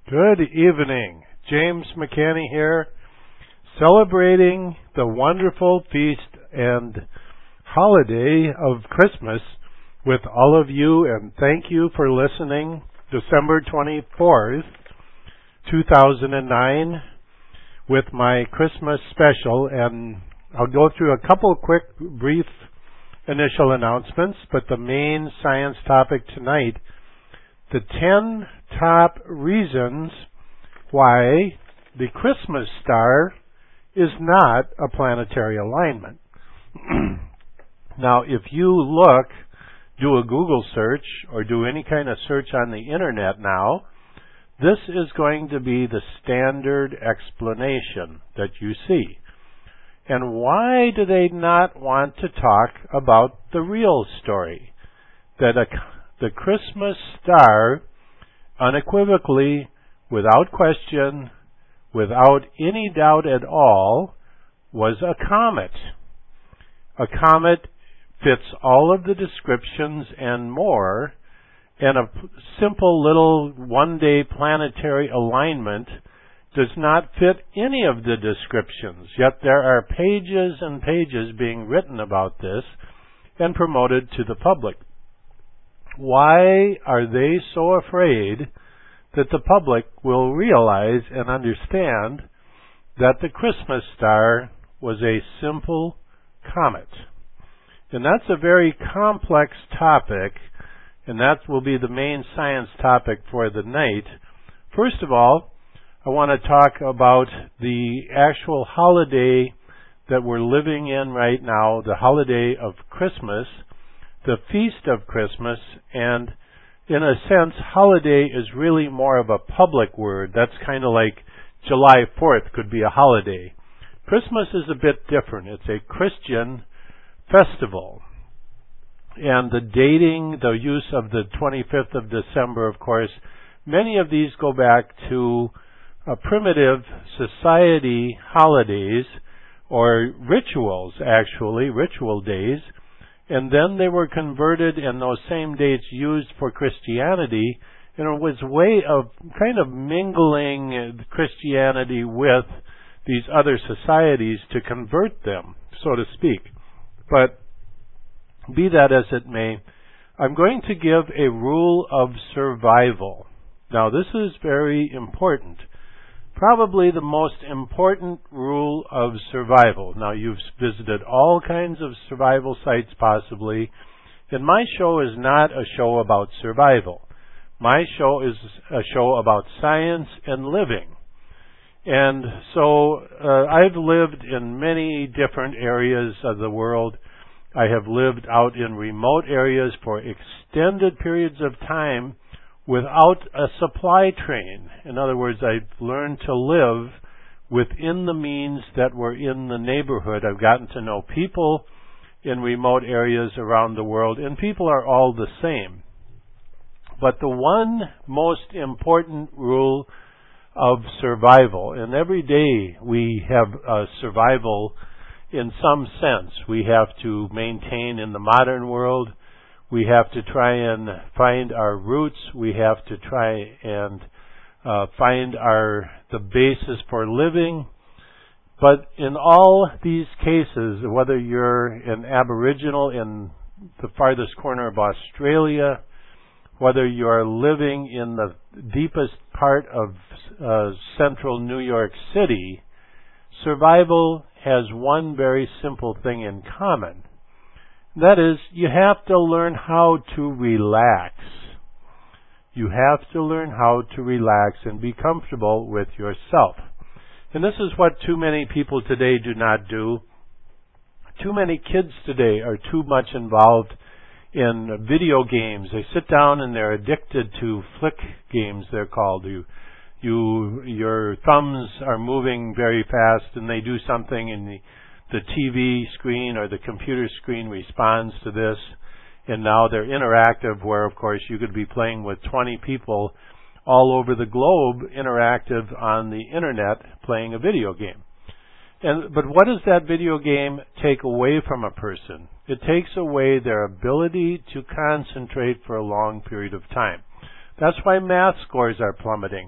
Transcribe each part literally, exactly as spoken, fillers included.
Good evening. James McCanny here, celebrating the wonderful feast and holiday of Christmas with all of you, and thank you for listening. December twenty-fourth, two thousand nine, with my Christmas special, and I'll go through a couple quick, brief initial announcements, but the main science topic tonight, the ten top reasons why the Christmas star is not a planetary alignment. Now, if you look, do a Google search or do any kind of search on the internet now, this is going to be the standard explanation that you see. And why do they not want to talk about the real story? That a, the Christmas star, unequivocally, without question, without any doubt at all, was a comet. A comet fits all of the descriptions and more, and a p- simple little one-day planetary alignment does not fit any of the descriptions. Yet there are pages and pages being written about this and promoted to the public. Why are they so afraid that the public will realize and understand that the Christmas star was a simple comet? And that's a very complex topic, and that will be the main science topic for the night. First of all, I want to talk about the actual holiday that we're living in right now, the holiday of Christmas, the feast of Christmas, and in a sense, holiday is really more of a public word. That's kind of like July fourth could be a holiday. Christmas is a bit different. It's a Christian festival. And the dating, the use of the twenty-fifth of December, of course, many of these go back to uh, primitive society holidays, or rituals, actually, ritual days. And then they were converted, and those same dates used for Christianity, and it was a way of kind of mingling Christianity with these other societies to convert them, so to speak. But be that as it may, I'm going to give a rule of survival. Now, this is very important. Probably the most important rule of survival. Now, you've visited all kinds of survival sites possibly, and my show is not a show about survival. My show is a show about science and living. And so uh, I've lived in many different areas of the world. I have lived out in remote areas for extended periods of time without a supply train. In other words, I've learned to live within the means that were in the neighborhood. I've gotten to know people in remote areas around the world, and people are all the same. But the one most important rule of survival, and every day we have a survival in some sense. We have to maintain in the modern world. We have to try and find our roots. We have to try and uh, find our the basis for living. But in all these cases, whether you're an Aboriginal in the farthest corner of Australia, whether you are living in the deepest part of uh, central New York City, survival has one very simple thing in common. That is, you have to learn how to relax. You have to learn how to relax and be comfortable with yourself. And this is what too many people today do not do. Too many kids today are too much involved in video games. They sit down and they're addicted to flick games, they're called. You, you, your thumbs are moving very fast and they do something and the The T V screen or the computer screen responds to this, and now they're interactive, where, of course, you could be playing with twenty people all over the globe, interactive on the internet, playing a video game. And but what does that video game take away from a person? It takes away their ability to concentrate for a long period of time. That's why math scores are plummeting.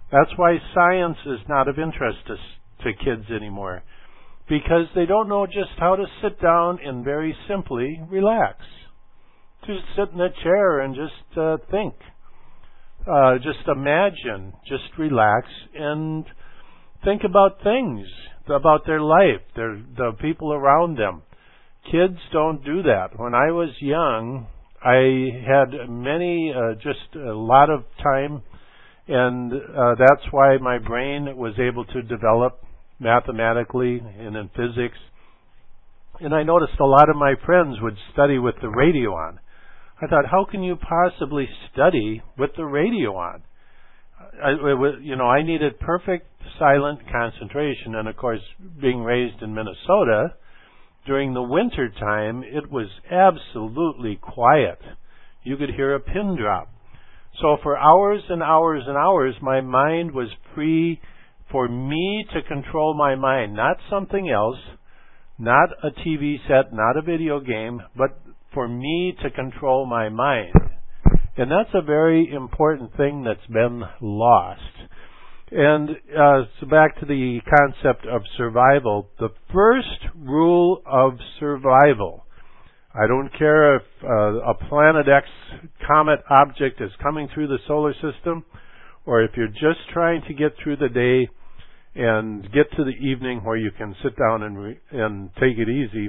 That's why science is not of interest to, to kids anymore, because they don't know just how to sit down and very simply relax. Just sit in a chair and just uh, think. Uh, just imagine. Just relax and think about things, about their life, their, the people around them. Kids don't do that. When I was young, I had many, uh, just a lot of time, and uh, that's why my brain was able to develop mathematically and in physics. And I noticed a lot of my friends would study with the radio on. I thought, how can you possibly study with the radio on? I, you know, I needed perfect silent concentration, and of course, being raised in Minnesota, during the winter time, it was absolutely quiet. You could hear a pin drop. So for hours and hours and hours, my mind was free for me to control my mind, not something else, not a T V set, not a video game, but for me to control my mind. And that's a very important thing that's been lost. And uh, so back to the concept of survival. The first rule of survival, I don't care if uh, a Planet X comet object is coming through the solar system, or if you're just trying to get through the day and get to the evening where you can sit down and re- and take it easy,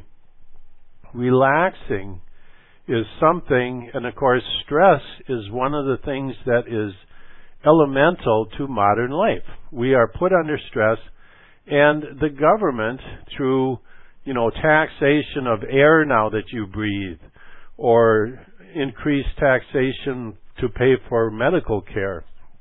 relaxing is something, and of course stress is one of the things that is elemental to modern life. We are put under stress, and the government, through, you know, taxation of air now that you breathe, or increased taxation to pay for medical care,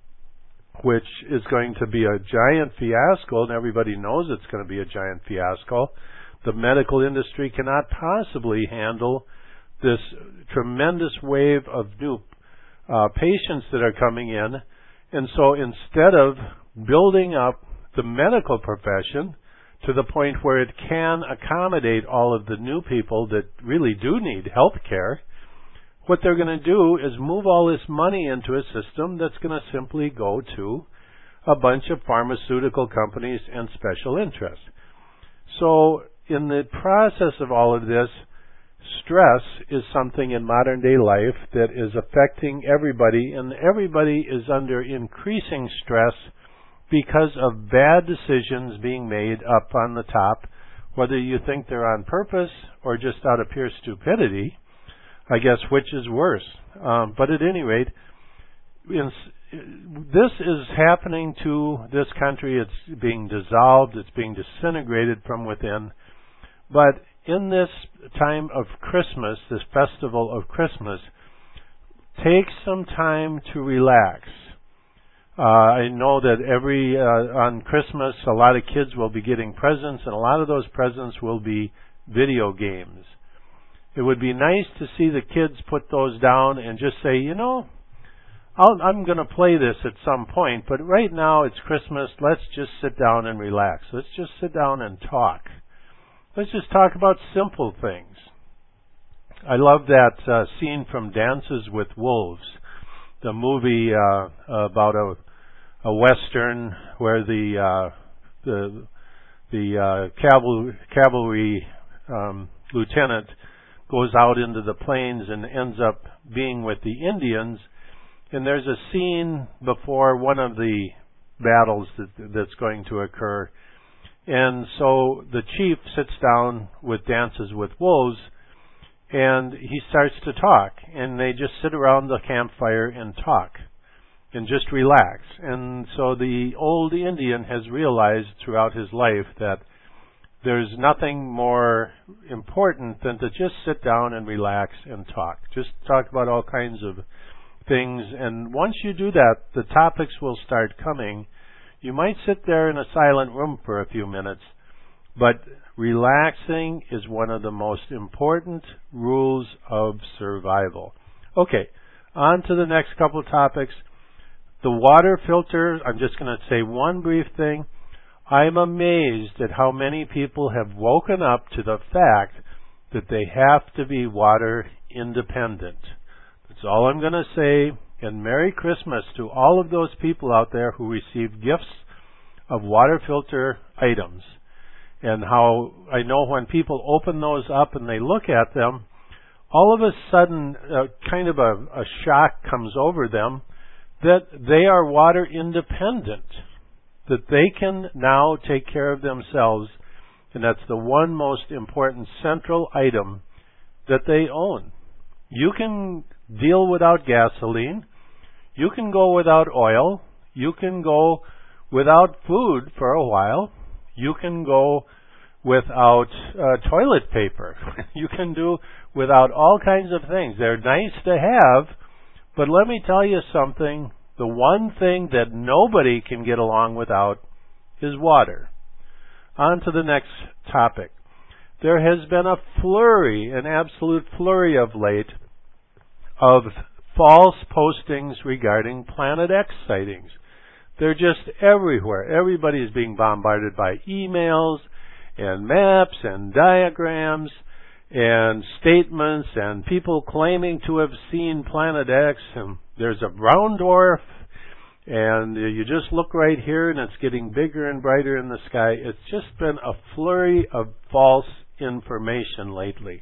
which is going to be a giant fiasco, and everybody knows it's going to be a giant fiasco. The medical industry cannot possibly handle this tremendous wave of new uh, patients that are coming in. And so instead of building up the medical profession to the point where it can accommodate all of the new people that really do need health care, what they're going to do is move all this money into a system that's going to simply go to a bunch of pharmaceutical companies and special interests. So in the process of all of this, stress is something in modern day life that is affecting everybody, and everybody is under increasing stress because of bad decisions being made up on the top, whether you think they're on purpose or just out of pure stupidity. I guess which is worse. Um, but at any rate, in, this is happening to this country. It's being dissolved. It's being disintegrated from within. But in this time of Christmas, this festival of Christmas, take some time to relax. Uh, I know that every, uh, on Christmas, a lot of kids will be getting presents, and a lot of those presents will be video games. It would be nice to see the kids put those down and just say, you know, I'll, I'm going to play this at some point, but right now it's Christmas. Let's just sit down and relax. Let's just sit down and talk. Let's just talk about simple things. I love that uh, scene from Dances with Wolves, the movie uh, about a, a western where the uh, the the uh, cavalry, cavalry um, lieutenant goes out into the plains and ends up being with the Indians. And there's a scene before one of the battles that, that's going to occur. And so the chief sits down with Dances with Wolves, and he starts to talk. And they just sit around the campfire and talk and just relax. And so the old Indian has realized throughout his life that there's nothing more important than to just sit down and relax and talk. Just talk about all kinds of things. And once you do that, the topics will start coming. You might sit there in a silent room for a few minutes, but relaxing is one of the most important rules of survival. Okay, on to the next couple of topics. The water filter, I'm just going to say one brief thing. I'm amazed at how many people have woken up to the fact that they have to be water independent. That's all I'm going to say, And Merry Christmas to all of those people out there who received gifts of water filter items. And how I know when people open those up and they look at them, all of a sudden uh, kind of a, a shock comes over them that they are water independent, that they can now take care of themselves, and that's the one most important central item that they own. You can deal without gasoline, you can go without oil, you can go without food for a while, you can go without uh, toilet paper, you can do without all kinds of things. They're nice to have, but let me tell you something. The one thing that nobody can get along without is water. On to the next topic. There has been a flurry, an absolute flurry of late, of false postings regarding Planet X sightings. They're just everywhere. Everybody is being bombarded by emails and maps and diagrams and statements and people claiming to have seen Planet X, and there's a brown dwarf, and you just look right here and it's getting bigger and brighter in the sky. It's just been a flurry of false information lately.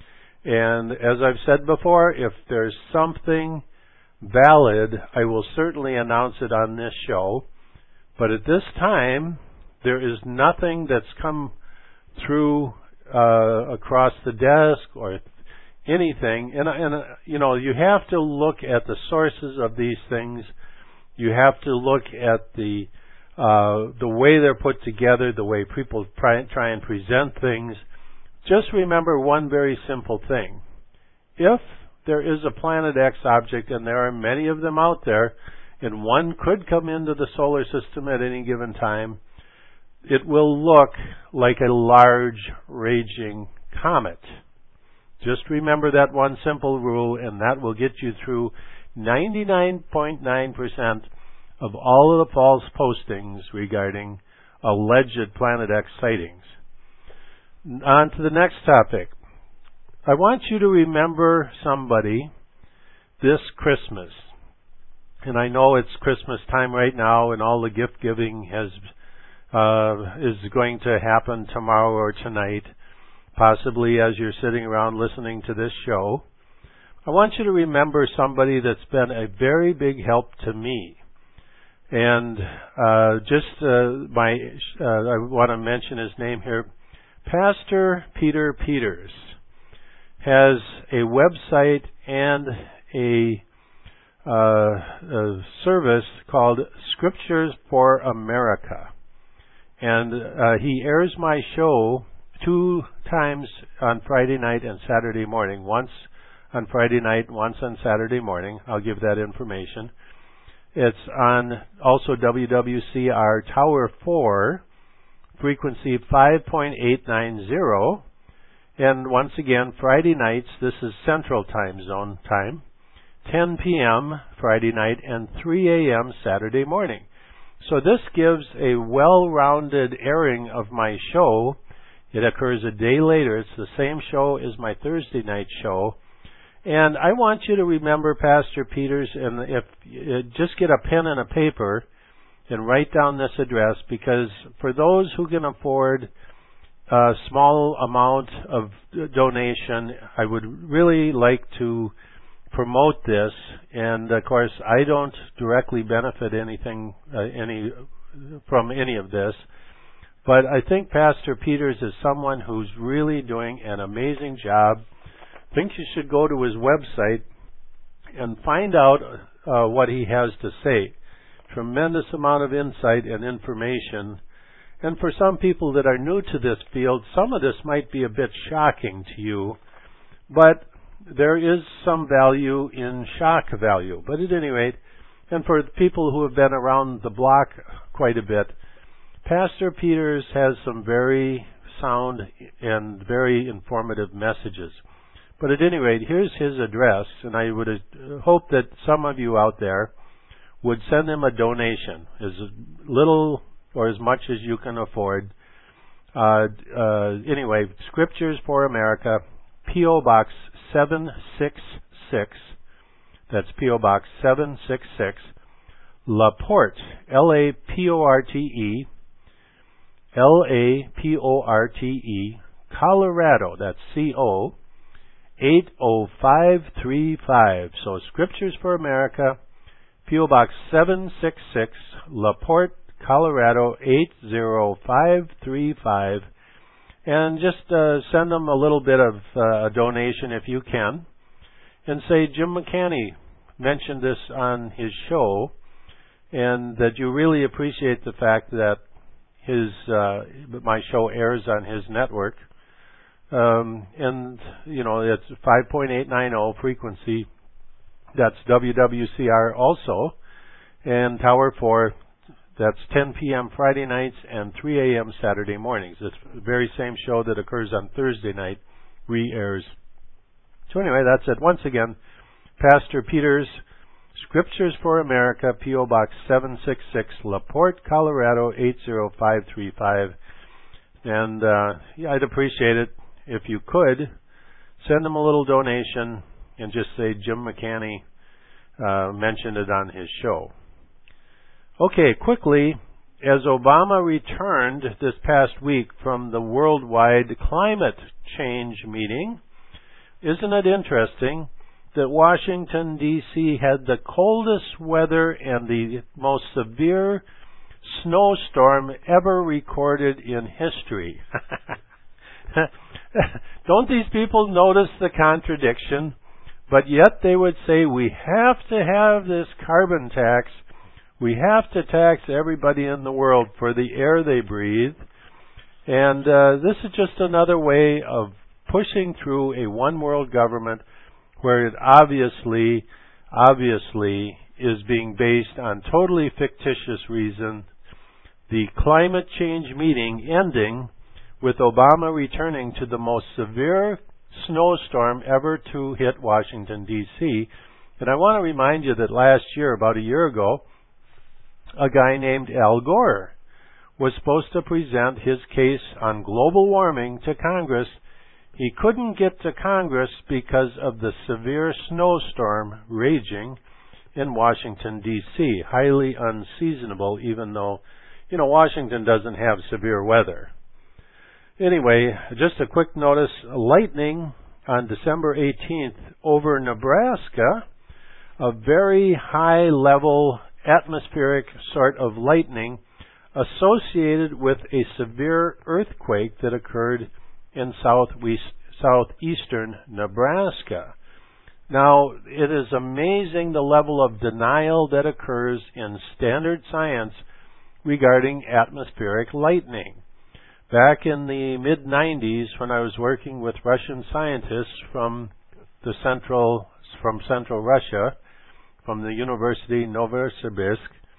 And as I've said before, if there's something valid, I will certainly announce it on this show. But at this time, there is nothing that's come through uh, across the desk or anything. And, and, you know, you have to look at the sources of these things. You have to look at the uh, the way they're put together, the way people try, try and present things. Just remember one very simple thing. If there is a Planet X object, and there are many of them out there, and one could come into the solar system at any given time, it will look like a large raging comet. Just remember that one simple rule, and that will get you through ninety-nine point nine percent of all of the false postings regarding alleged Planet X sightings. On to the next topic. I want you to remember somebody this Christmas. And I know it's Christmas time right now, and all the gift giving has uh, is going to happen tomorrow or tonight, possibly as you're sitting around listening to this show. I want you to remember somebody that's been a very big help to me. And uh, just uh, my, uh, I want to mention his name here. Pastor Peter Peters has a website and a, uh, a service called Scriptures for America. And uh, he airs my show two times on Friday night and Saturday morning. Once on Friday night, once on Saturday morning. I'll give that information. It's on also W W C R Tower four, frequency five point eight nine zero. And once again, Friday nights, this is Central Time Zone time, ten p.m. Friday night and three a.m. Saturday morning. So this gives a well-rounded airing of my show. It occurs a day later. It's the same show as my Thursday night show. And I want you to remember Pastor Peters, and if uh, just get a pen and a paper and write down this address, because for those who can afford a small amount of donation, I would really like to promote this. And of course, I don't directly benefit anything uh, any from any of this, but I think Pastor Peters is someone who's really doing an amazing job. I think you should go to his website and find out uh, what he has to say. Tremendous amount of insight and information. And for some people that are new to this field, some of this might be a bit shocking to you, but there is some value in shock value. But at any rate, and for people who have been around the block quite a bit, Pastor Peters has some very sound and very informative messages. But at any rate, here's his address, and I would hope that some of you out there would send him a donation, as little or as much as you can afford. Uh, uh, anyway, Scriptures for America, P O Box seven six six, That's P O Box seven six six, La Porte, L A P O R T E, L A P O R T E, Colorado, that's C O, eight oh five three five. So Scriptures for America, P O Box seven six six, La Porte, Colorado, eight oh five three five. And just uh, send them a little bit of uh, a donation if you can. And say Jim McCanny mentioned this on his show, and that you really appreciate the fact that his uh, my show airs on his network. Um, and, you know, it's five point eight nine zero frequency. That's W W C R also. And Tower four, that's ten p.m. Friday nights and three a.m. Saturday mornings. It's the very same show that occurs on Thursday night re-airs. So anyway, that's it. Once again, Pastor Peters, Scriptures for America, P O Box seven six six, La Porte, Colorado, eight oh five three five. And uh, yeah, I'd appreciate it if you could send him a little donation and just say Jim McCanny uh, mentioned it on his show. Okay, quickly, as Obama returned this past week from the worldwide climate change meeting, isn't it interesting that Washington, D C had the coldest weather and the most severe snowstorm ever recorded in history? Don't these people notice the contradiction? But yet they would say, we have to have this carbon tax. We have to tax everybody in the world for the air they breathe. And uh, this is just another way of pushing through a one-world government where it obviously, obviously is being based on totally fictitious reason. The climate change meeting ending with Obama returning to the most severe snowstorm ever to hit Washington, D C. And I want to remind you that last year, about a year ago, a guy named Al Gore was supposed to present his case on global warming to Congress. He couldn't get to Congress because of the severe snowstorm raging in Washington, D C Highly unseasonable, even though, you know, Washington doesn't have severe weather. Anyway, just a quick notice, lightning on December eighteenth over Nebraska, a very high-level atmospheric sort of lightning associated with a severe earthquake that occurred in southwest, southeastern Nebraska. Now, it is amazing the level of denial that occurs in standard science regarding atmospheric lightning. Back in the mid nineties, when I was working with Russian scientists from the central, from central Russia, from the University Novosibirsk,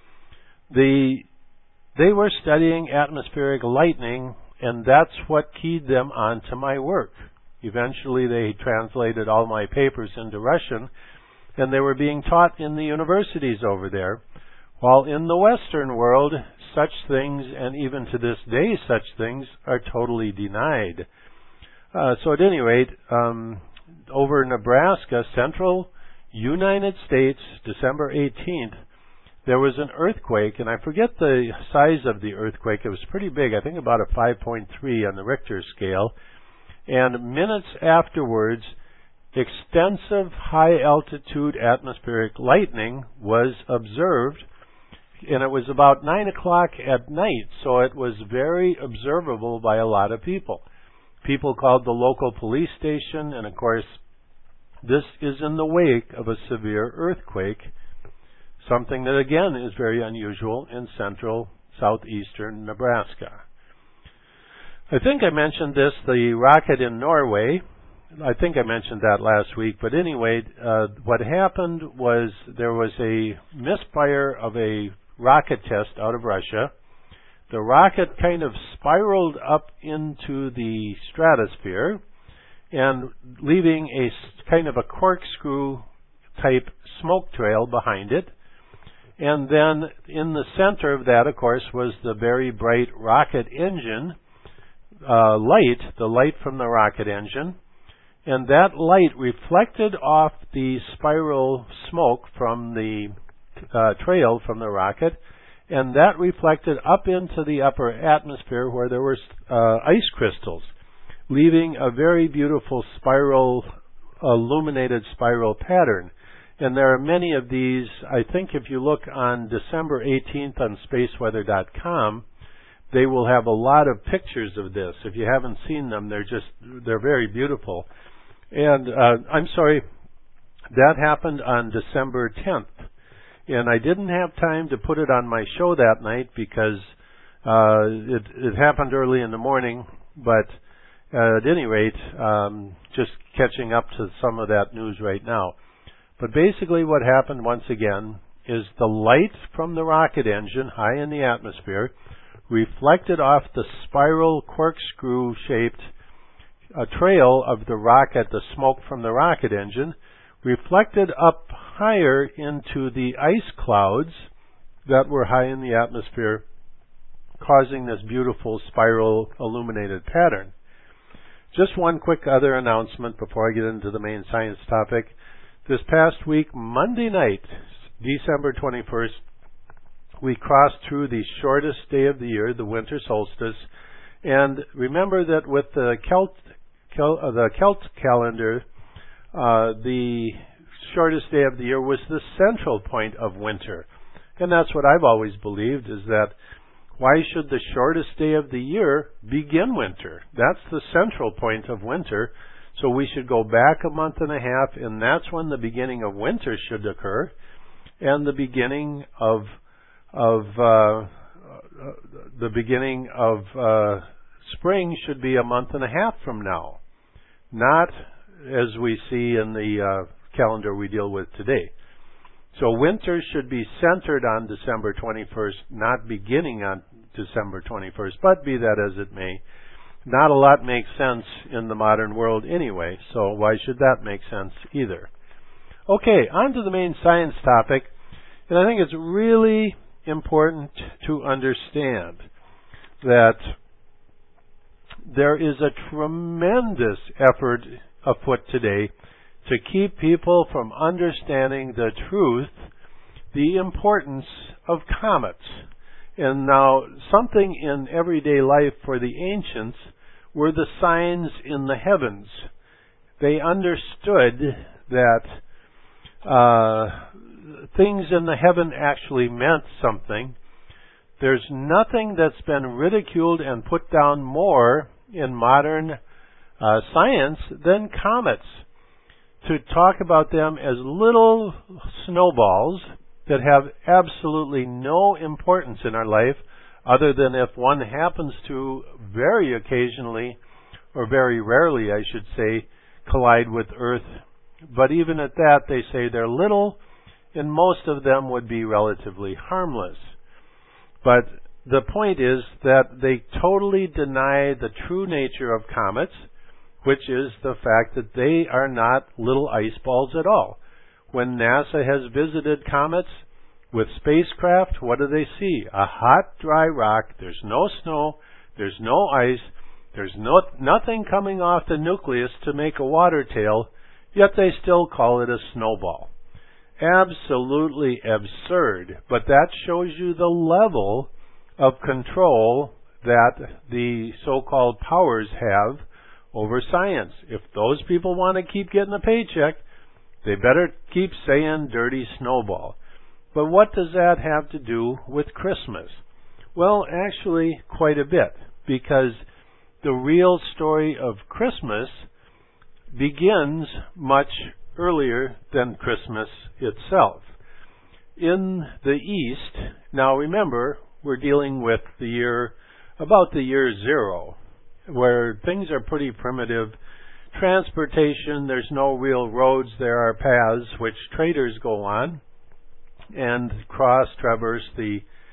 the, they were studying atmospheric lightning, and that's what keyed them onto my work. Eventually, they translated all my papers into Russian, and they were being taught in the universities over there. While in the Western world, such things, and even to this day such things, are totally denied. Uh, so at any rate, um, over Nebraska, central United States, December eighteenth, there was an earthquake, and I forget the size of the earthquake. It was pretty big, I think about a five point three on the Richter scale. And minutes afterwards, extensive high-altitude atmospheric lightning was observed, and it was about nine o'clock at night, so it was very observable by a lot of people. People called the local police station, and of course, this is in the wake of a severe earthquake, something that again is very unusual in central, southeastern Nebraska. I think I mentioned this, the rocket in Norway. I think I mentioned that last week, but anyway, uh, what happened was there was a misfire of a rocket test out of Russia. The rocket kind of spiraled up into the stratosphere and leaving a kind of a corkscrew type smoke trail behind it. And then in the center of that, of course, was the very bright rocket engine uh, light, the light from the rocket engine. and that light reflected off the spiral smoke from the uh, trail from the rocket, and that reflected up into the upper atmosphere where there were uh, ice crystals, leaving a very beautiful spiral, illuminated spiral pattern. And there are many of these. I think if you look on December eighteenth on space weather dot com, they will have a lot of pictures of this. If you haven't seen them, they're just, they're very beautiful. And uh, I'm sorry, that happened on December tenth. And I didn't have time to put it on my show that night because uh, it, it happened early in the morning. But uh, at any rate, um, just catching up to some of that news right now. But basically what happened once again is the light from the rocket engine high in the atmosphere reflected off the spiral corkscrew-shaped uh, trail of the rocket, the smoke from the rocket engine, reflected up higher into the ice clouds that were high in the atmosphere, causing this beautiful spiral illuminated pattern. Just one quick other announcement before I get into the main science topic. This past week, Monday night, December twenty-first, we crossed through the shortest day of the year, the winter solstice. And remember that with the Celt, Celt, uh, the Celt calendar, uh, the shortest day of the year was the central point of winter. And that's what I've always believed, is that why should the shortest day of the year begin winter? That's the central point of winter. So we should go back a month and a half, and that's when the beginning of winter should occur, and the beginning of of uh, the beginning of uh, spring should be a month and a half from now, not as we see in the uh, calendar we deal with today. So winter should be centered on December twenty-first, not beginning on December twenty-first, but be that as it may, not a lot makes sense in the modern world anyway, so why should that make sense either? Okay, on to the main science topic, and I think it's really important to understand that there is a tremendous effort afoot today to keep people from understanding the truth, the importance of comets. And now, something in everyday life for the ancients were the signs in the heavens. They understood that uh, things in the heaven actually meant something. There's nothing that's been ridiculed and put down more in modern uh, science than comets. To talk about them as little snowballs that have absolutely no importance in our life, other than if one happens to very occasionally, or very rarely I should say, collide with Earth. But even at that, they say they're little, and most of them would be relatively harmless. But the point is that they totally deny the true nature of comets, which is the fact that they are not little ice balls at all. When NASA has visited comets with spacecraft, what do they see? A hot, dry rock. There's no snow. There's no ice. There's no, nothing coming off the nucleus to make a water tail, yet they still call it a snowball. Absolutely absurd. But that shows you the level of control that the so-called powers have over science. If those people want to keep getting a paycheck, they better keep saying dirty snowball. But what does that have to do with Christmas? Well, actually, quite a bit, because the real story of Christmas begins much earlier than Christmas itself. In the East, now remember, we're dealing with the year, about the year zero, where things are pretty primitive. Transportation, there's no real roads, there are paths which traders go on and cross, traverse the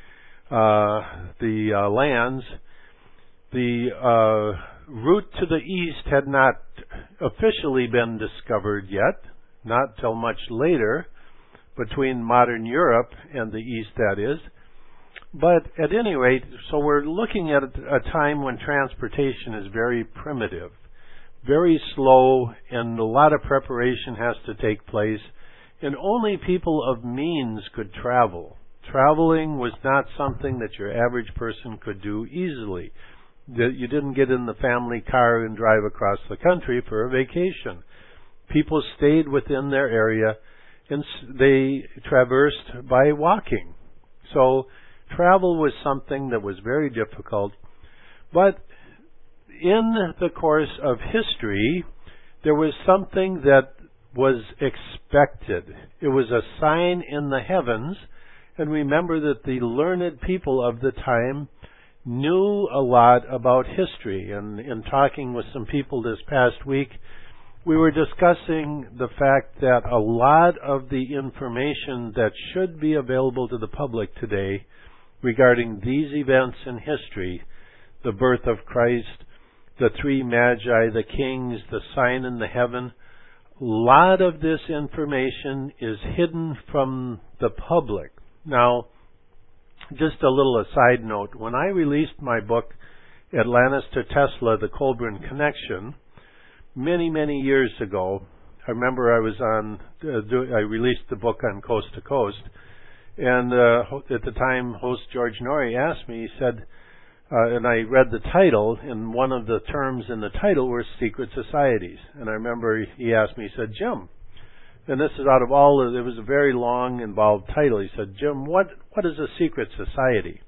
uh, the uh, lands. The uh, route to the east had not officially been discovered yet, not till much later, between modern Europe and the east, that is. But at any rate, so we're looking at a time when transportation is very primitive. very slow, and a lot of preparation has to take place, and only people of means could travel. Traveling was not something that your average person could do easily. That you didn't get in the family car and drive across the country for a vacation. People stayed within their area, and they traversed by walking. So travel was something that was very difficult. But in the course of history, there was something that was expected. It was a sign in the heavens, and remember that the learned people of the time knew a lot about history. And in talking with some people this past week, we were discussing the fact that a lot of the information that should be available to the public today regarding these events in history, the birth of Christ, the three magi, the kings, the sign in the heaven, a lot of this information is hidden from the public. Now, just a little aside note, when I released my book, Atlantis to Tesla, The Colburn Connection, many, many years ago, I remember I was on, uh, do, I released the book on Coast to Coast, and uh, at the time, host George Norrie asked me, he said, uh, and I read the title, and one of the terms in the title were secret societies. And I remember he asked me, he said, Jim, and this is out of all of, it was a very long, involved title. He said, Jim, what, what is a secret society?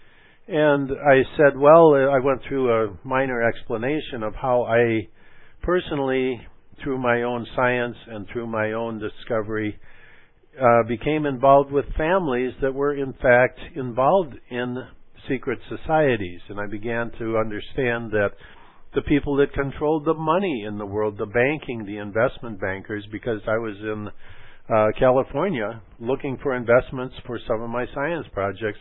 And I said, well, I went through a minor explanation of how I personally, through my own science and through my own discovery, uh, became involved with families that were in fact involved in secret societies. And I began to understand that the people that controlled the money in the world, the banking, the investment bankers, because I was in uh, California looking for investments for some of my science projects,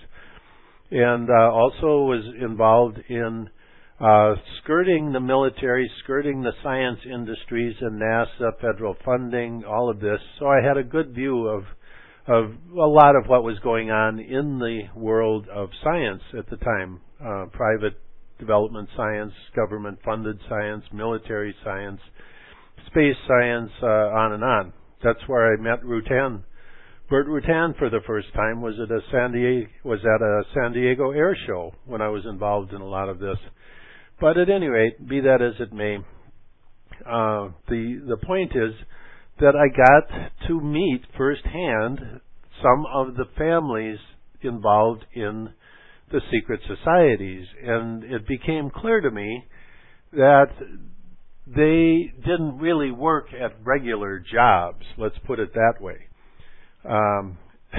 and uh, also was involved in uh, skirting the military, skirting the science industries and NASA, federal funding, all of this. So I had a good view of of a lot of what was going on in the world of science at the time, uh, private development science, government-funded science, military science, space science, uh, on and on. That's where I met Rutan. Burt Rutan for the first time was at a San Diego was at a San Diego air show when I was involved in a lot of this. But at any rate, be that as it may, uh, the the point is that I got to meet firsthand some of the families involved in the secret societies, and it became clear to me that they didn't really work at regular jobs, let's put it that way. Um,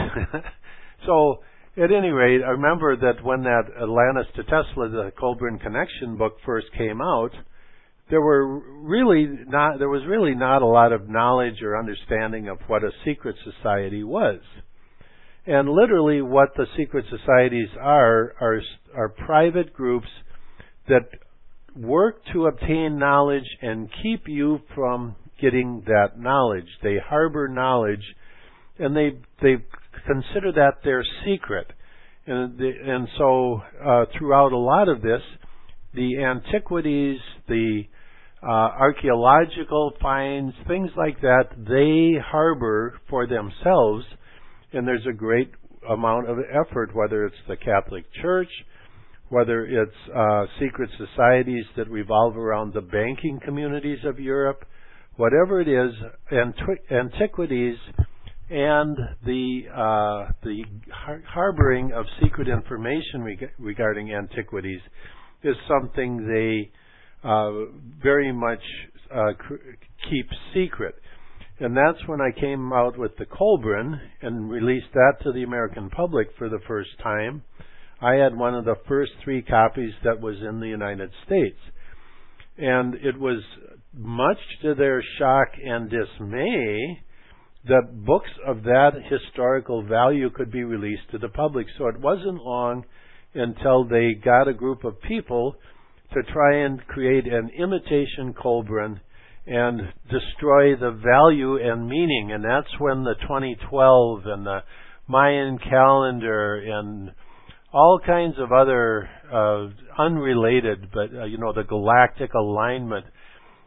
so, at any rate, I remember that when that Atlantis to Tesla, the Colburn Connection book first came out, there were really not there was really not a lot of knowledge or understanding of what a secret society was. And literally what the secret societies are, are are private groups that work to obtain knowledge and keep you from getting that knowledge. They harbor knowledge, and they they consider that their secret. And the, and so uh, throughout a lot of this, the antiquities, the uh, archaeological finds, things like that, they harbor for themselves. And there's a great amount of effort, whether it's the Catholic Church, whether it's uh, secret societies that revolve around the banking communities of Europe, whatever it is, antiqu- antiquities and the uh, the har- harboring of secret information reg- regarding antiquities is something they uh, very much uh, cr- keep secret. And that's when I came out with the Colburn and released that to the American public for the first time. I had one of the first three copies that was in the United States. And it was much to their shock and dismay that books of that historical value could be released to the public. So it wasn't long until they got a group of people to try and create an imitation Colburn and destroy the value and meaning. And that's when the twenty twelve and the Mayan calendar and all kinds of other uh, unrelated, but uh, you know, the galactic alignment,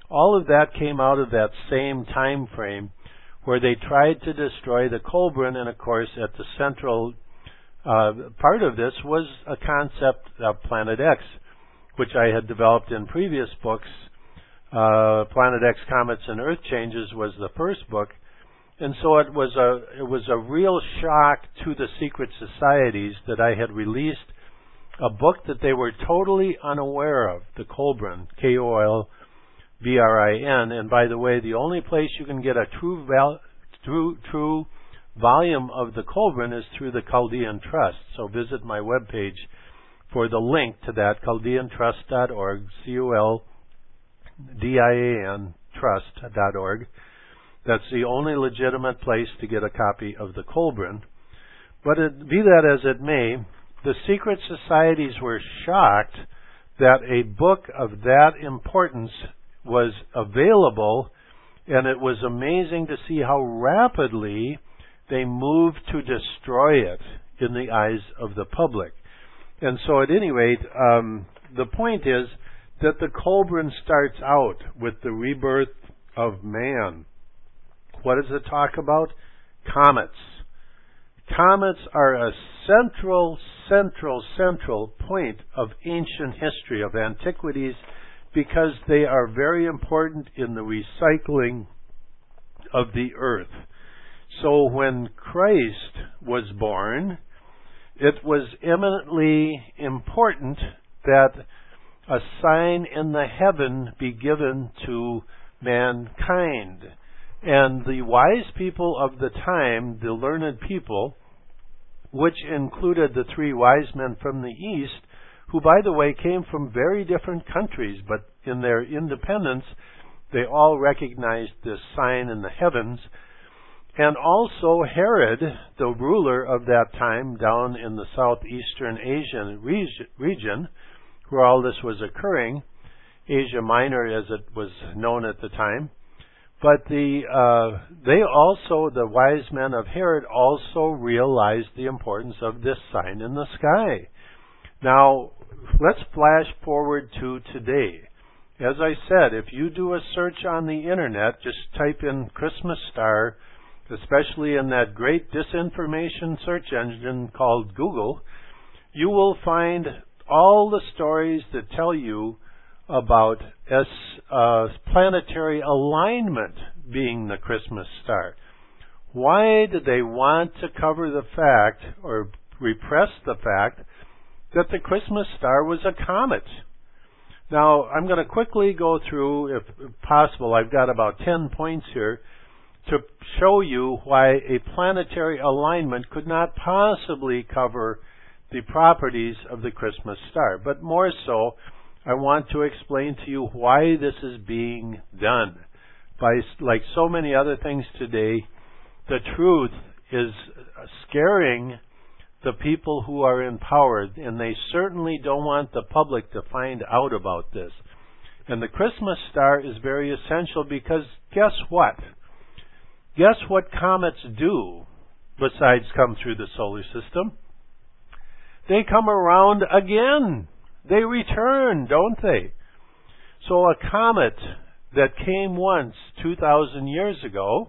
All of that came out of that same time frame where they tried to destroy the Kolbrin, and of course at the central uh, part of this was a concept of Planet X, which I had developed in previous books. Uh, Planet X, Comets and Earth Changes was the first book, and so it was a it was a real shock to the secret societies that I had released a book that they were totally unaware of, the Kolbrin, K O L B R I N. And by the way, the only place you can get a true val- true true volume of the Kolbrin is through the Chaldean Trust. So visit my webpage for the link to that, Chaldean Trust dot org, C O L D I A N trust dot org. That's the only legitimate place to get a copy of the Kolbrin. But it, be that as it may, the secret societies were shocked that a book of that importance was available, and it was amazing to see how rapidly they moved to destroy it in the eyes of the public. And so at any rate, um, the point is that the Kolbrin starts out with the rebirth of man. What does it talk about? Comets. Comets are a central, central, central point of ancient history, of antiquities, because they are very important in the recycling of the earth. So when Christ was born, it was eminently important that a sign in the heaven be given to mankind. And the wise people of the time, the learned people, which included the three wise men from the east, who, by the way, came from very different countries, but in their independence, they all recognized this sign in the heavens. And also Herod, the ruler of that time down in the southeastern Asian region, where all this was occurring, Asia Minor as it was known at the time. But the uh, they also, the wise men of Herod, also realized the importance of this sign in the sky. Now, let's flash forward to today. As I said, if you do a search on the internet, just type in Christmas star, especially in that great disinformation search engine called Google, you will find all the stories that tell you about S, uh, planetary alignment being the Christmas star. Why did they want to cover the fact, or repress the fact, that the Christmas star was a comet? Now, I'm going to quickly go through, if possible, I've got about ten points here, to show you why a planetary alignment could not possibly cover the properties of the Christmas star. But more so, I want to explain to you why this is being done. By, like so many other things today, the truth is scaring the people who are in power, and they certainly don't want the public to find out about this. And the Christmas star is very essential because guess what? Guess what comets do besides come through the solar system? They come around again. They return, don't they? So a comet that came once two thousand years ago,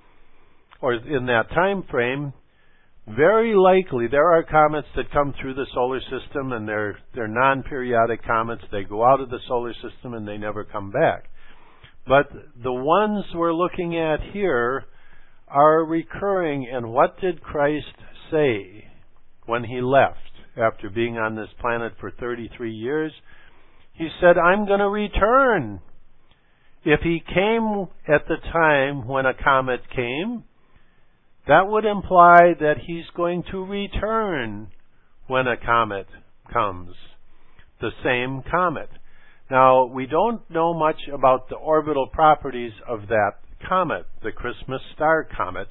or in that time frame, very likely there are comets that come through the solar system and they're, they're non-periodic comets. They go out of the solar system and they never come back. But the ones we're looking at here are recurring. And what did Christ say when he left after being on this planet for thirty-three years? He said, I'm going to return. If he came at the time when a comet came, that would imply that he's going to return when a comet comes, the same comet. Now, we don't know much about the orbital properties of that comet, the Christmas star comet,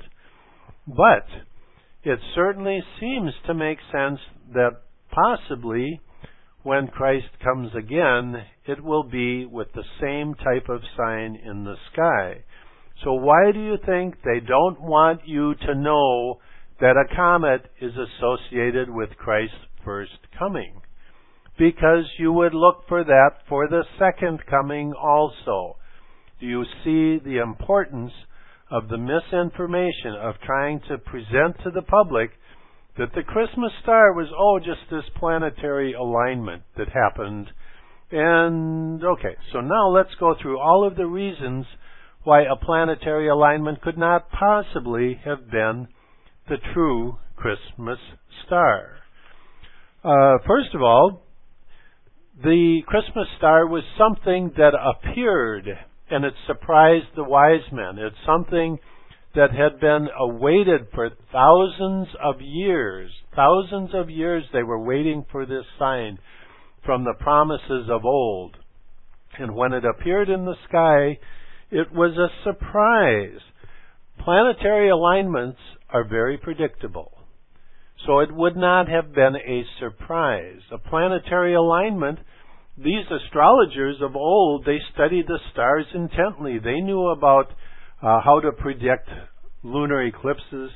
but it certainly seems to make sense that possibly when Christ comes again, it will be with the same type of sign in the sky. So why do you think they don't want you to know that a comet is associated with Christ's first coming? Because you would look for that for the second coming also. do you see the importance of the misinformation of trying to present to the public that the Christmas star was, oh, just this planetary alignment that happened. And, okay, so now let's go through all of the reasons why a planetary alignment could not possibly have been the true Christmas star. Uh, first of all, the Christmas star was something that appeared, and it surprised the wise men. It's something that had been awaited for thousands of years. Thousands of years they were waiting for this sign from the promises of old. And when it appeared in the sky, it was a surprise. Planetary alignments are very predictable. So it would not have been a surprise. A planetary alignment, these astrologers of old, they studied the stars intently. They knew about uh, how to predict lunar eclipses.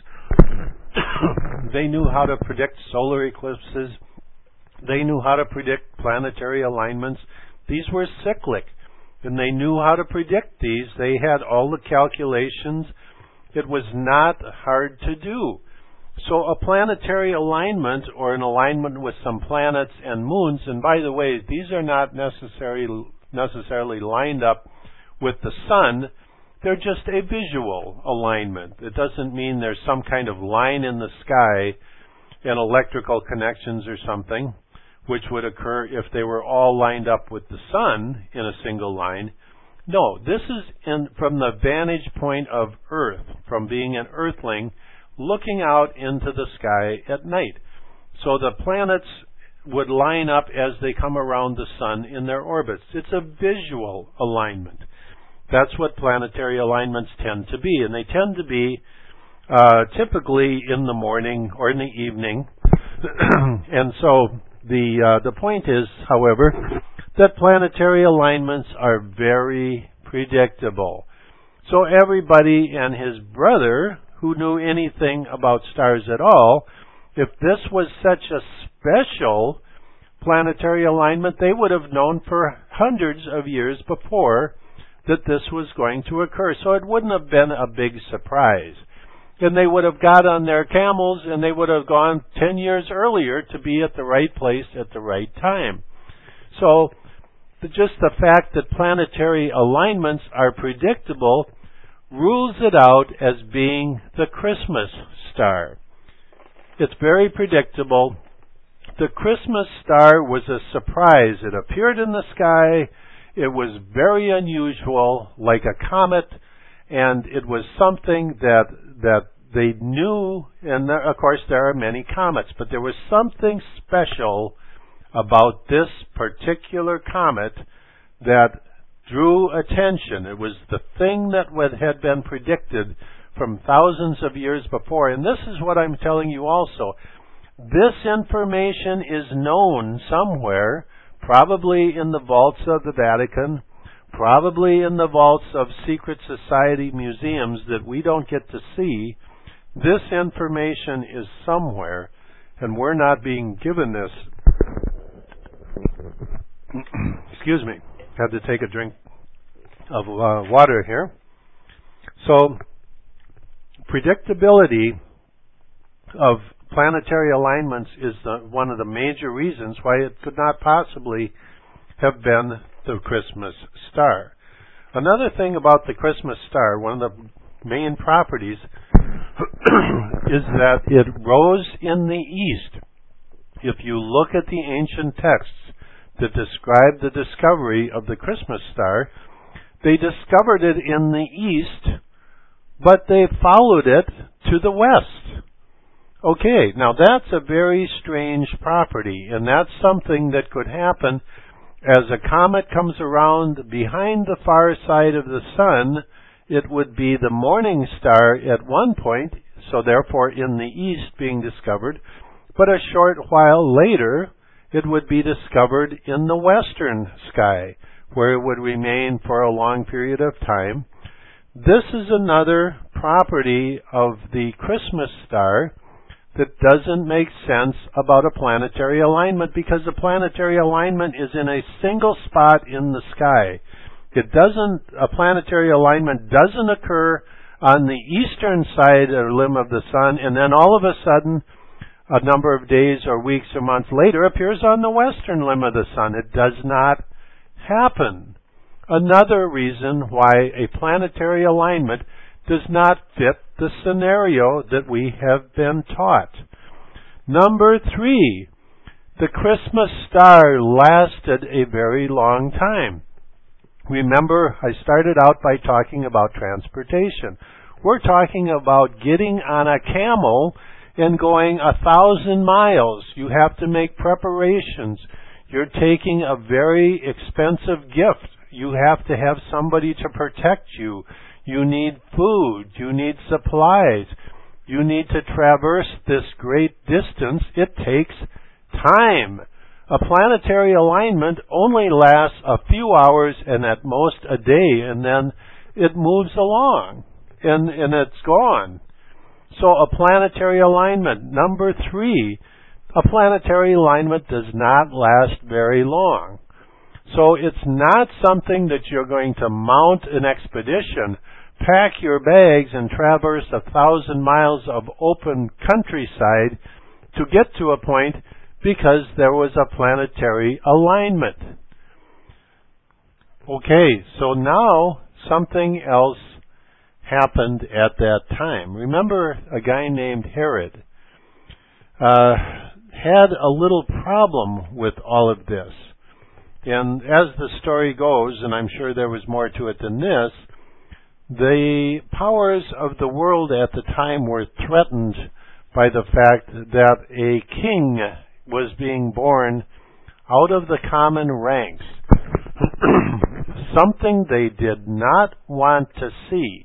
They knew how to predict solar eclipses. They knew how to predict planetary alignments. These were cyclic, and they knew how to predict these. They had all the calculations. It was not hard to do. So a planetary alignment, or an alignment with some planets and moons, and by the way, these are not necessarily necessarily lined up with the sun. They're just a visual alignment. It doesn't mean there's some kind of line in the sky and electrical connections or something, which would occur if they were all lined up with the sun in a single line. No, this is in, from the vantage point of Earth, from being an earthling, looking out into the sky at night. So the planets would line up as they come around the sun in their orbits. It's a visual alignment. That's what planetary alignments tend to be, and they tend to be uh, typically in the morning or in the evening. And so the uh, the point is, however, that planetary alignments are very predictable. So everybody and his brother who knew anything about stars at all, if this was such a special planetary alignment, they would have known for hundreds of years before that this was going to occur. So it wouldn't have been a big surprise. And they would have got on their camels and they would have gone ten years earlier to be at the right place at the right time. So the, just the fact that planetary alignments are predictable rules it out as being the Christmas star. It's very predictable. The Christmas star was a surprise. It appeared in the sky. It was very unusual, like a comet, and it was something that that they knew, and there, of course there are many comets, but there was something special about this particular comet that drew attention. It was the thing that had been predicted from thousands of years before. And this is what I'm telling you also. This information is known somewhere, probably in the vaults of the Vatican, probably in the vaults of secret society museums that we don't get to see. This information is somewhere, and we're not being given this. Excuse me. Had to take a drink of uh, water here. So, predictability of planetary alignments is the, one of the major reasons why it could not possibly have been the Christmas star. Another thing about the Christmas star, one of the main properties, is that it rose in the east. If you look at the ancient texts that describe the discovery of the Christmas star, they discovered it in the east, but they followed it to the west. Okay, now that's a very strange property, and that's something that could happen as a comet comes around behind the far side of the sun. It would be the morning star at one point, so therefore in the east being discovered, but a short while later it would be discovered in the western sky, where it would remain for a long period of time. This is another property of the Christmas star that doesn't make sense about a planetary alignment, because the planetary alignment is in a single spot in the sky. It doesn't, a planetary alignment doesn't occur on the eastern side or limb of the sun, and then all of a sudden, a number of days or weeks or months later, appears on the western limb of the sun. It does not happen. Another reason why a planetary alignment does not fit the scenario that we have been taught. Number three, the Christmas star lasted a very long time. Remember, I started out by talking about transportation. We're talking about getting on a camel and going a thousand miles. You have to make preparations. You're taking a very expensive gift. You have to have somebody to protect you. You need food. You need supplies. You need to traverse this great distance. It takes time. A planetary alignment only lasts a few hours and at most a day, and then it moves along, and, and it's gone. So a planetary alignment, number three, a planetary alignment does not last very long. So it's not something that you're going to mount an expedition, pack your bags, and traverse a thousand miles of open countryside to get to a point because there was a planetary alignment. Okay, so now something else happened at that time. Remember, a guy named Herod uh, had a little problem with all of this. And as the story goes, and I'm sure there was more to it than this, the powers of the world at the time were threatened by the fact that a king was being born out of the common ranks. Something they did not want to see.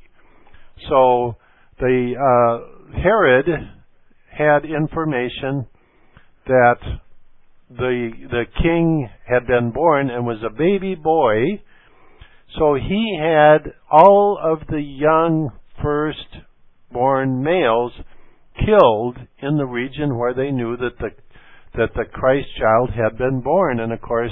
So the uh, Herod had information that the the king had been born and was a baby boy. So he had all of the young firstborn males killed in the region where they knew that the that the Christ child had been born. And of course,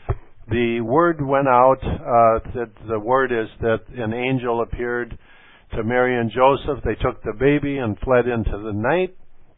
the word went out, uh, that the word is that an angel appeared to Mary and Joseph. They took the baby and fled into the night.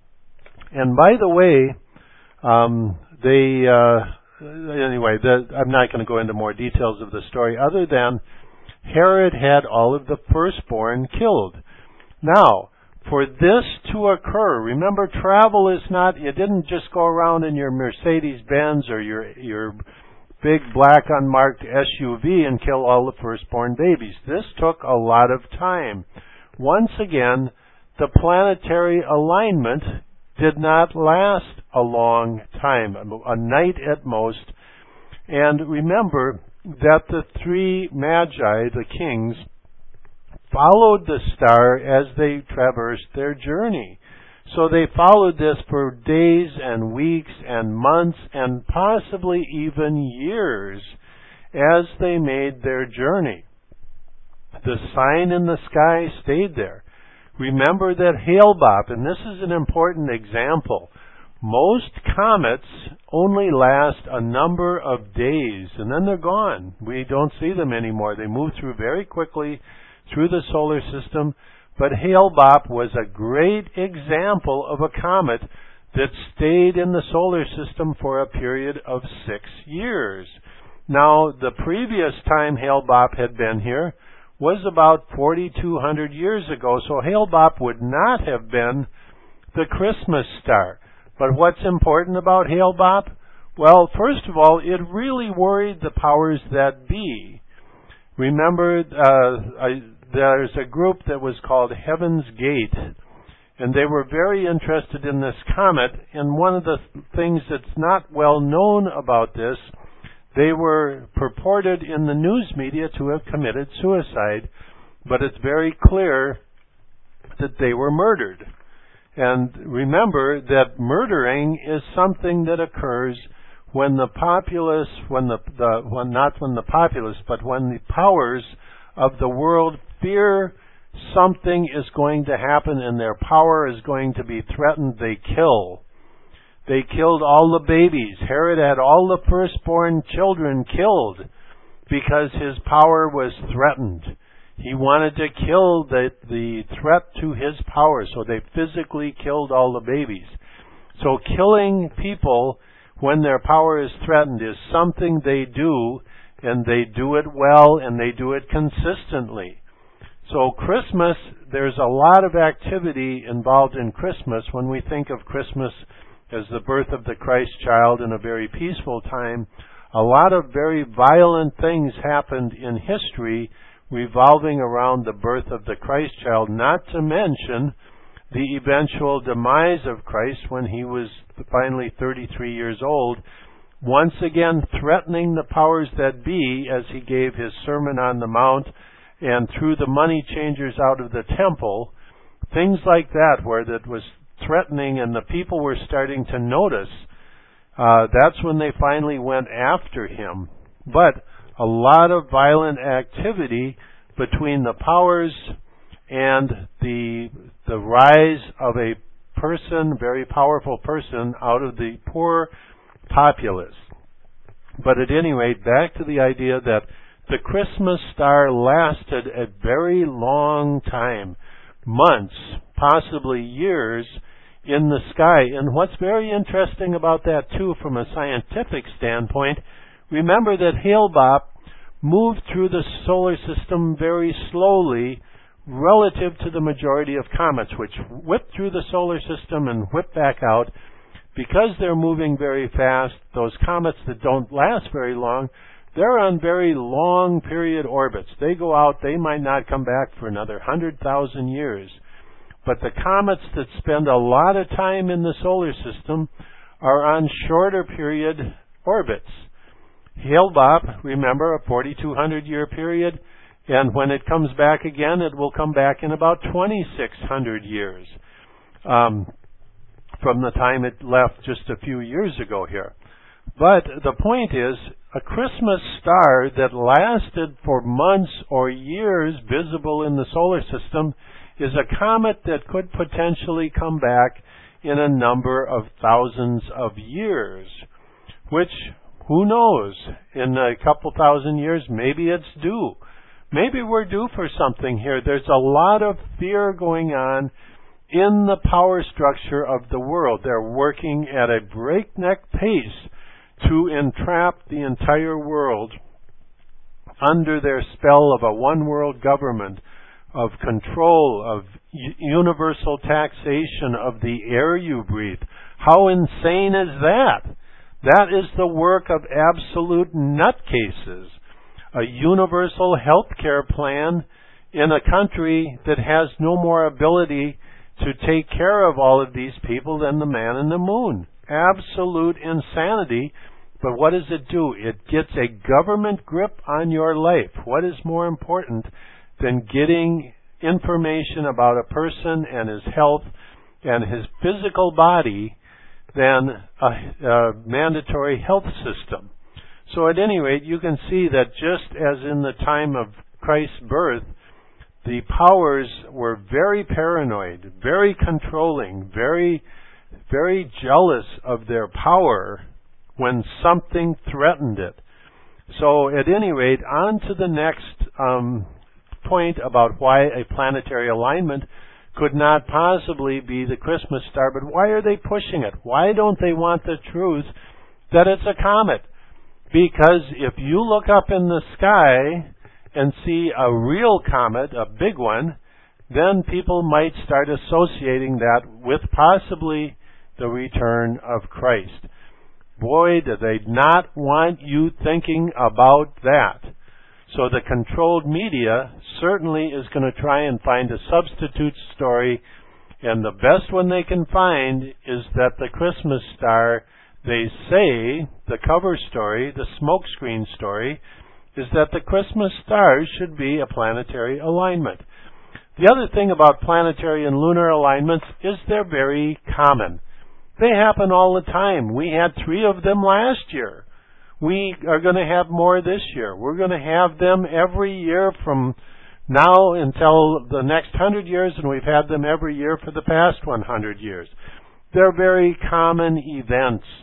And by the way, um, they, uh, anyway, the, I'm not going to go into more details of the story other than Herod had all of the firstborn killed. Now, for this to occur, remember, travel is not, you didn't just go around in your Mercedes-Benz or your your big black unmarked S U V and kill all the firstborn babies. This took a lot of time. Once again, the planetary alignment did not last a long time, a night at most. And remember that the three magi, the kings, followed the star as they traversed their journey. So they followed this for days and weeks and months and possibly even years as they made their journey. The sign in the sky stayed there. Remember that Hale-Bopp, and this is an important example, most comets only last a number of days and then they're gone. We don't see them anymore. They move through very quickly through the solar system. But Hale-Bopp was a great example of a comet that stayed in the solar system for a period of six years. Now, the previous time Hale-Bopp had been here was about forty-two hundred years ago, so Hale-Bopp would not have been the Christmas star. But what's important about Hale-Bopp? Well, first of all, it really worried the powers that be. Remember, uh, I, there's a group that was called Heaven's Gate, and they were very interested in this comet, and one of the things that's not well known about this, they were purported in the news media to have committed suicide, but it's very clear that they were murdered. And remember that murdering is something that occurs when the populace, when the, the when not when the populace, but when the powers of the world fear something is going to happen and their power is going to be threatened, they kill. They killed all the babies. Herod had all the firstborn children killed. because his power was threatened. He wanted to kill the, the threat to his power, so they physically killed all the babies. So killing people when their power is threatened is something they do, and they do it well, and they do it consistently. So Christmas, there's a lot of activity involved in Christmas when we think of Christmas as the birth of the Christ child in a very peaceful time. A lot of very violent things happened in history revolving around the birth of the Christ child, not to mention the eventual demise of Christ when he was finally thirty-three years old, once again threatening the powers that be as he gave his Sermon on the Mount and threw the money changers out of the temple, things like that where that was threatening and the people were starting to notice. Uh, that's when they finally went after him. But a lot of violent activity between the powers and the the rise of a person, very powerful person, out of the poor populace. But at any rate, back to the idea that the Christmas star lasted a very long time, months, possibly years, in the sky. And what's very interesting about that, too, from a scientific standpoint, remember that Hale-Bopp moved through the solar system very slowly relative to the majority of comets, which whip through the solar system and whip back out. Because they're moving very fast, those comets that don't last very long, they're on very long period orbits. They go out, they might not come back for another one hundred thousand years. But the comets that spend a lot of time in the solar system are on shorter period orbits. Hale-Bopp, remember, a forty-two hundred year period, and when it comes back again, it will come back in about twenty-six hundred years um, from the time it left just a few years ago here. But the point is, a Christmas star that lasted for months or years visible in the solar system is a comet that could potentially come back in a number of thousands of years, which, who knows, in a couple thousand years, maybe it's due. Maybe we're due for something here. There's a lot of fear going on in the power structure of the world. They're working at a breakneck pace to entrap the entire world under their spell of a one-world government, of control, of u- universal taxation of the air you breathe. How insane is that? That is the work of absolute nutcases. A universal health care plan in a country that has no more ability to take care of all of these people than the man in the moon. Absolute insanity. But what does it do? It gets a government grip on your life. What is more important than getting information about a person and his health and his physical body than a, a mandatory health system? So at any rate, you can see that just as in the time of Christ's birth, the powers were very paranoid, very controlling, very, very jealous of their power when something threatened it. So at any rate, on to the next um, point about why a planetary alignment could not possibly be the Christmas star. But why are they pushing it? Why don't they want the truth that it's a comet? Because if you look up in the sky and see a real comet, a big one, then people might start associating that with possibly the return of Christ. Boy, do they not want you thinking about that. So the controlled media certainly is going to try and find a substitute story, and the best one they can find is that the Christmas star, they say, the cover story, the smokescreen story, is that the Christmas star should be a planetary alignment. The other thing about planetary and lunar alignments is they're very common. They happen all the time. We had three of them last year. We are going to have more this year. We're going to have them every year from now until the next hundred years, and we've had them every year for the past one hundred years. They're very common events.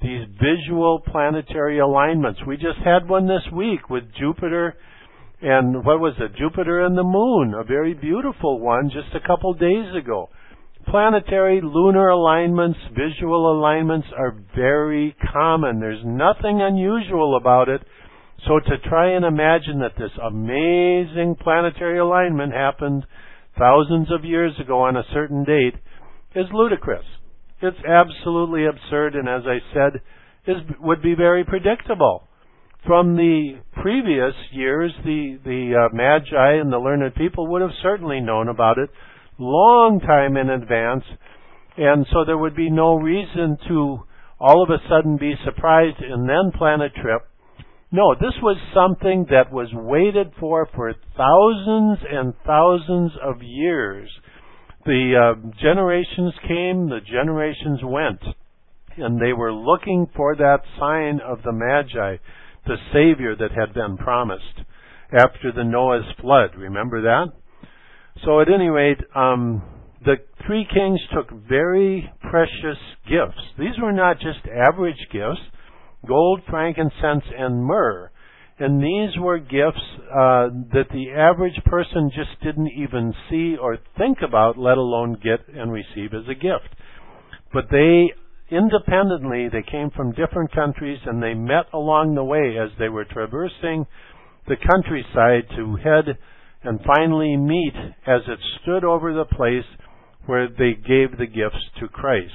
these visual planetary alignments. We just had one this week with Jupiter and, what was it, Jupiter and the Moon, a very beautiful one just a couple days ago. Planetary lunar alignments, visual alignments are very common. There's nothing unusual about it. So to try and imagine that this amazing planetary alignment happened thousands of years ago on a certain date is ludicrous. It's absolutely absurd, and as I said, is would be very predictable. From the previous years, the, the uh, Magi and the learned people would have certainly known about it long time in advance, and so there would be no reason to all of a sudden be surprised and then plan a trip. No, this was something that was waited for for thousands and thousands of years. The uh, generations came, the generations went, and they were looking for that sign of the Magi, the Savior that had been promised after the Noah's flood. Remember that? So at any rate, um, the three kings took very precious gifts. These were not just average gifts, gold, frankincense, and myrrh. And these were gifts uh, that the average person just didn't even see or think about, let alone get and receive as a gift. But they, independently, they came from different countries, and they met along the way as they were traversing the countryside to head and finally meet as it stood over the place where they gave the gifts to Christ.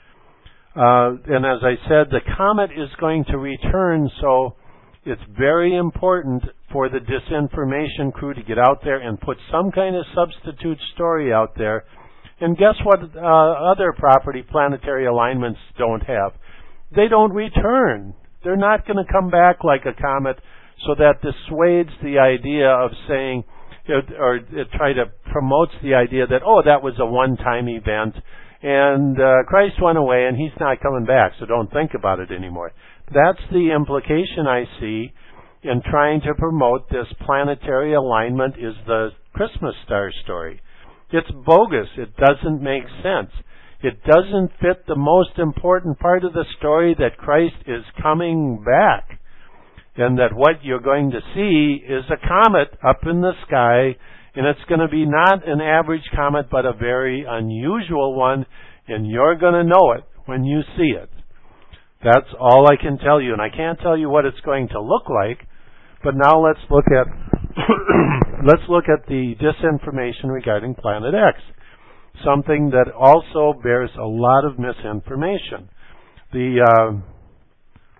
Uh, and as I said, the comet is going to return, so it's very important for the disinformation crew to get out there and put some kind of substitute story out there. And guess what uh, other property planetary alignments don't have? They don't return. They're not going to come back like a comet, so that dissuades the idea of saying, or it try to promotes the idea that, oh, that was a one-time event, and uh, Christ went away and he's not coming back, so don't think about it anymore. That's the implication I see in trying to promote this planetary alignment is the Christmas star story. It's bogus. It doesn't make sense. It doesn't fit the most important part of the story, that Christ is coming back, and that what you're going to see is a comet up in the sky, and it's going to be not an average comet, but a very unusual one, and you're going to know it when you see it. That's all I can tell you, and I can't tell you what it's going to look like, but now let's look at let's look at the disinformation regarding Planet X, something that also bears a lot of misinformation. The uh,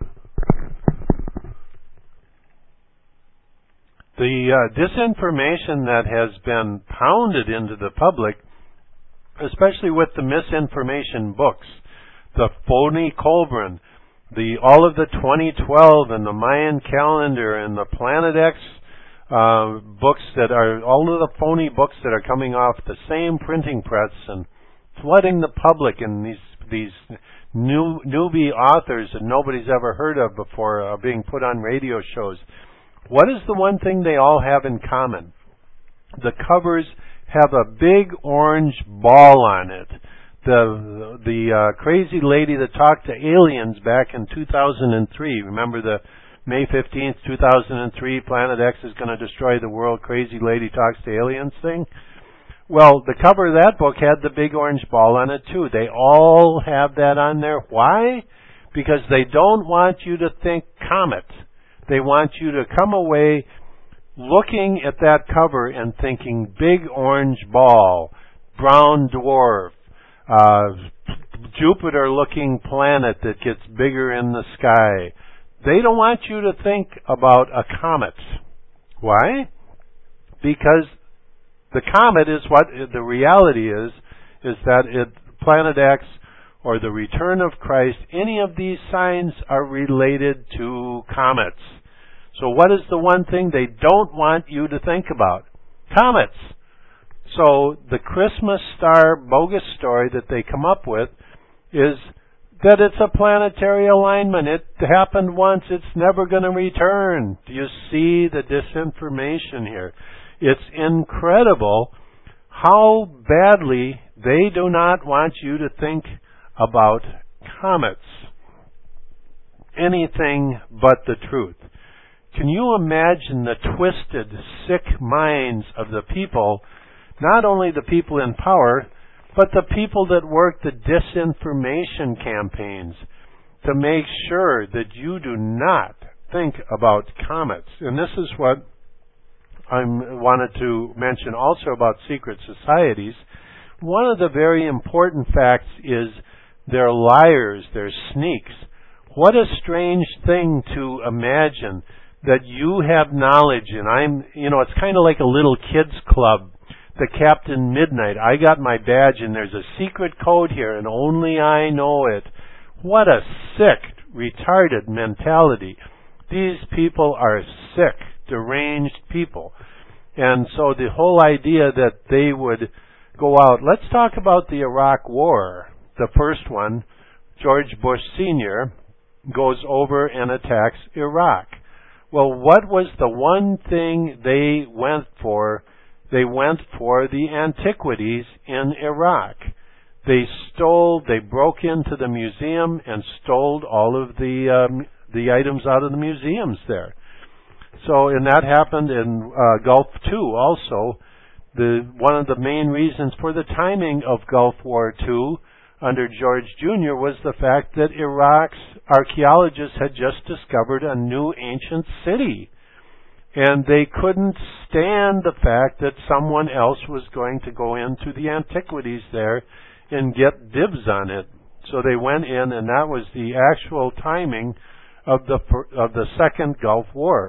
The uh, disinformation that has been pounded into the public, especially with the misinformation books, the phony Kolbrin, the all of the twenty twelve and the Mayan calendar and the Planet X uh, books that are, all of the phony books that are coming off the same printing press and flooding the public, and these these new newbie authors that nobody's ever heard of before are being put on radio shows. What is the one thing they all have in common? The covers have a big orange ball on it. The the uh, crazy lady that talked to aliens back in two thousand three. Remember the May fifteenth, two thousand three, Planet X is going to destroy the world, crazy lady talks to aliens thing? Well, the cover of that book had the big orange ball on it too. They all have that on there. Why? Because they don't want you to think comet. They want you to come away looking at that cover and thinking big orange ball, brown dwarf, uh, Jupiter-looking planet that gets bigger in the sky. They don't want you to think about a comet. Why? Because the comet is what the reality is, is that it, Planet X or the return of Christ, any of these signs are related to comets. So what is the one thing they don't want you to think about? Comets. So the Christmas star bogus story that they come up with is that it's a planetary alignment. It happened once. It's never going to return. Do you see the disinformation here? It's incredible how badly they do not want you to think about comets. anything but the truth. Can you imagine the twisted, sick minds of the people, not only the people in power, but the people that work the disinformation campaigns to make sure that you do not think about comets? And this is what I wanted to mention also about secret societies. One of the very important facts is they're liars, they're sneaks. What a strange thing to imagine that you have knowledge, and I'm, you know, it's kind of like a little kids club, the Captain Midnight. I got my badge and there's a secret code here and only I know it. What a sick, retarded mentality. These people are sick, deranged people. And so the whole idea that they would go out, let's talk about the Iraq War. The first one, George Bush Senior goes over and attacks Iraq. Well, what was the one thing they went for? They went for the antiquities in Iraq. They stole, they broke into the museum and stole all of the um, the items out of the museums there. So, and that happened in uh, Gulf Two also. The one of the main reasons for the timing of Gulf War Two under George Junior was the fact that Iraq's archaeologists had just discovered a new ancient city. And they couldn't stand the fact that someone else was going to go into the antiquities there and get dibs on it. So they went in, and that was the actual timing of the of the second Gulf War.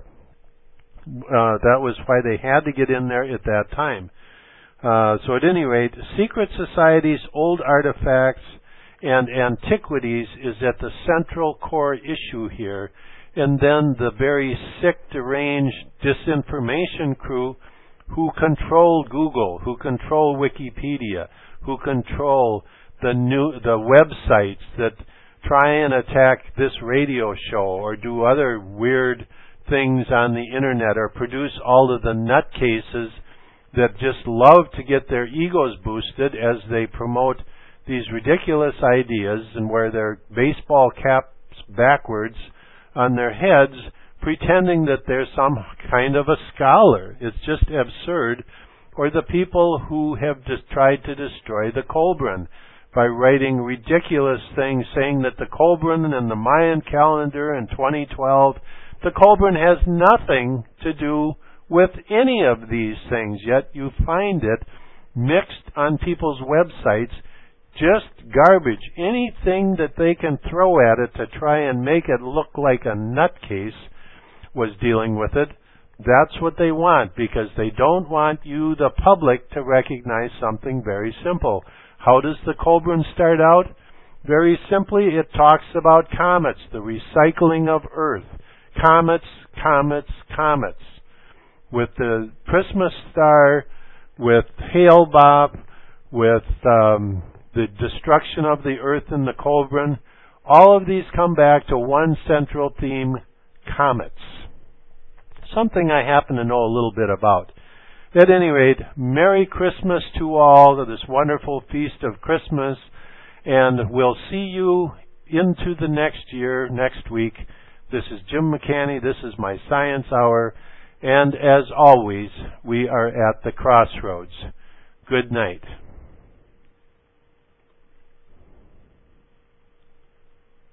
Uh, that was why they had to get in there at that time. Uh, so at any rate, secret societies, old artifacts, and antiquities is at the central core issue here. And then the very sick, deranged disinformation crew who control Google, who control Wikipedia, who control the new the websites that try and attack this radio show or do other weird things on the internet or produce all of the nutcases that just love to get their egos boosted as they promote these ridiculous ideas and wear their baseball caps backwards on their heads, pretending that they're some kind of a scholar. It's just absurd. Or the people who have just tried to destroy the Kolbrin by writing ridiculous things, saying that the Kolbrin and the Mayan calendar in twenty twelve, the Kolbrin has nothing to do with any of these things, yet you find it mixed on people's websites, just garbage. Anything that they can throw at it to try and make it look like a nutcase was dealing with it. That's what they want, because they don't want you, the public, to recognize something very simple. How does the Kolbrin start out? Very simply, it talks about comets, the recycling of Earth. Comets, comets, comets. With the Christmas star, with Hale-Bopp, with um, the destruction of the Earth in the Kolbrin, all of these come back to one central theme, comets. Something I happen to know a little bit about. At any rate, Merry Christmas to all, this wonderful feast of Christmas, and we'll see you into the next year, next week. This is Jim McCanny. This is my Science Hour. And as always, we are at the crossroads. Good night.